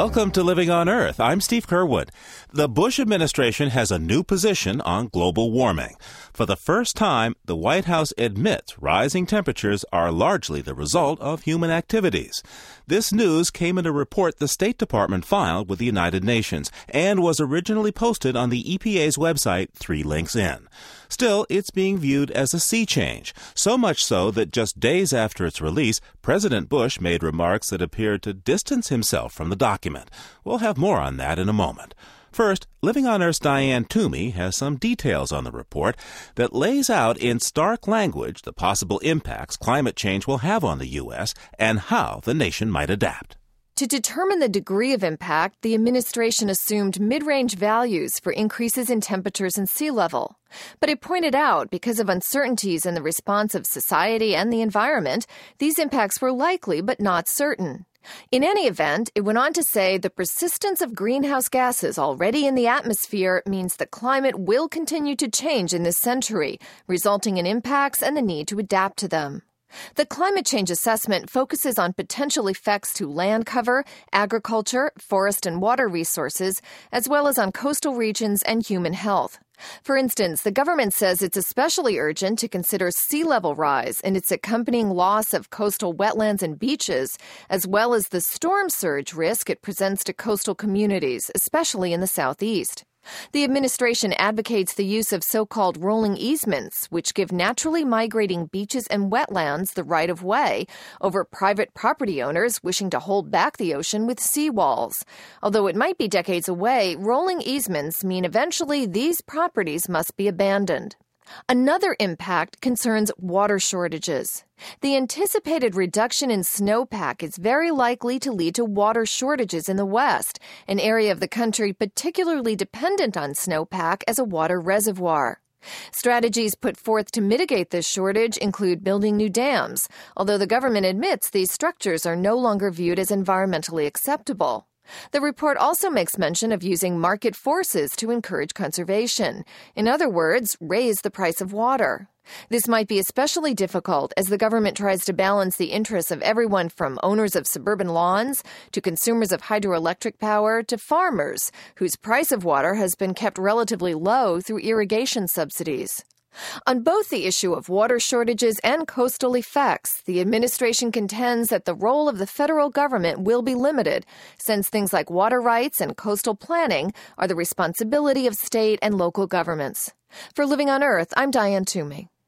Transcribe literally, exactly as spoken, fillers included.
Welcome to Living on Earth. I'm Steve Curwood. The Bush administration has a new position on global warming. For the first time, the White House admits rising temperatures are largely the result of human activities. This news came in a report the State Department filed with the United Nations and was originally posted on the E P A's website, three links in. Still, it's being viewed as a sea change, so much so that just days after its release, President Bush made remarks that appeared to distance himself from the document. We'll have more on that in a moment. First, Living on Earth's Diane Toomey has some details on the report that lays out in stark language the possible impacts climate change will have on the U S and how the nation might adapt. To determine the degree of impact, the administration assumed mid-range values for increases in temperatures and sea level. But it pointed out, because of uncertainties in the response of society and the environment, these impacts were likely but not certain. In any event, it went on to say the persistence of greenhouse gases already in the atmosphere means the climate will continue to change in this century, resulting in impacts and the need to adapt to them. The climate change assessment focuses on potential effects to land cover, agriculture, forest and water resources, as well as on coastal regions and human health. For instance, the government says it's especially urgent to consider sea level rise and its accompanying loss of coastal wetlands and beaches, as well as the storm surge risk it presents to coastal communities, especially in the southeast. The administration advocates the use of so-called rolling easements, which give naturally migrating beaches and wetlands the right of way over private property owners wishing to hold back the ocean with seawalls. Although it might be decades away, rolling easements mean eventually these properties must be abandoned. Another impact concerns water shortages. The anticipated reduction in snowpack is very likely to lead to water shortages in the West, an area of the country particularly dependent on snowpack as a water reservoir. Strategies put forth to mitigate this shortage include building new dams, although the government admits these structures are no longer viewed as environmentally acceptable. The report also makes mention of using market forces to encourage conservation. In other words, raise the price of water. This might be especially difficult as the government tries to balance the interests of everyone from owners of suburban lawns to consumers of hydroelectric power to farmers, whose price of water has been kept relatively low through irrigation subsidies. On both the issue of water shortages and coastal effects, the administration contends that the role of the federal government will be limited, since things like water rights and coastal planning are the responsibility of state and local governments. For Living on Earth, I'm Diane Toomey.